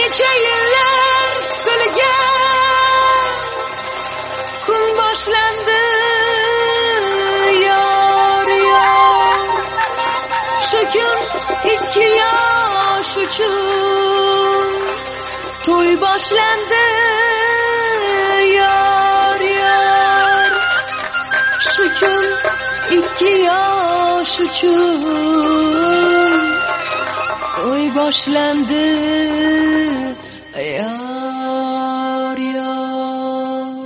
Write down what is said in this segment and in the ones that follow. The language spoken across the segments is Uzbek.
necha yillar kutilgan kun boshlandi yor yor. Shu kun 2 yosh uchun to'y boshlandi yor yor. Shu kun 2 yosh uchun to'y boshlandi yor yor.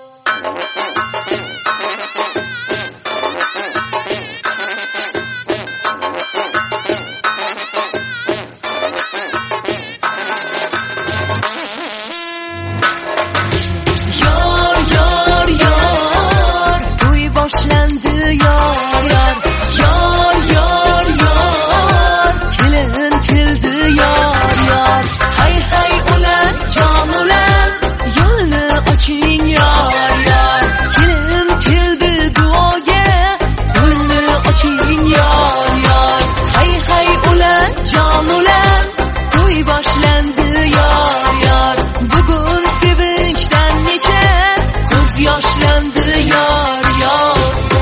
Yor yor yor to'y boshlandi yor yor. Yor yor yor kelin keldi yor yor. Hay hay ulan jon ulan yo'lni oching yor yor. Kelin keldi duoga yo'lni oching yor yor. Hay hay ulan jon ulan to'y boshlandi yor yor. Bugun sevinchdan necha ko'z yoshlandi yor yor.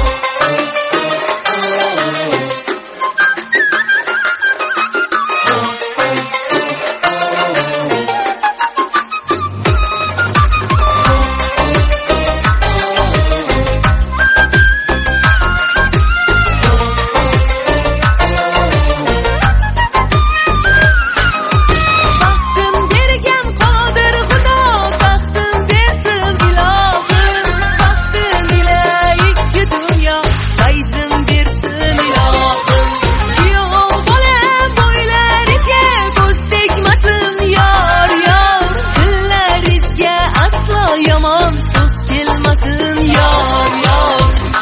Yomon so'z kelmasin yor yor.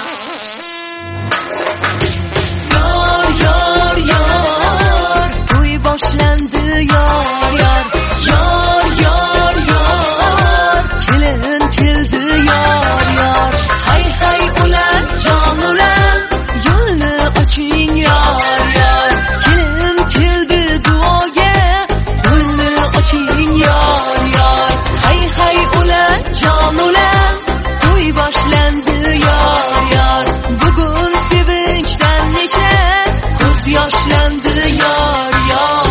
Yor yor yor to'y boshlandi yor yor. Yor yor yor kelin keldi yor yor. Hay hay ulan jon ulan yo'lni oching yor yor. Kelin keldi duoga yo'lni oching yor yor. Hay hay ulan jon ulan to'y boshlandi yor yor. Bugun sevinchdan necha ko'z yoshlandi yor yor.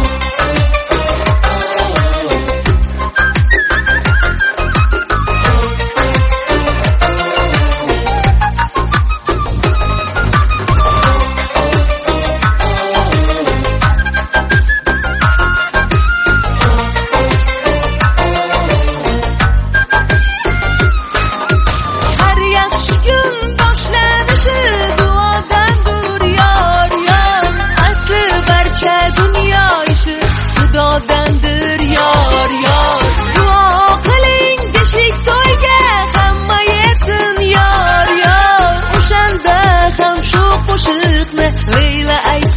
Dunyo ishi xudodandir yor yor. Duo qiling beshik to'yga hamma yesin yor yor. O'shanda ham shu qo'shiqni Leyla ayt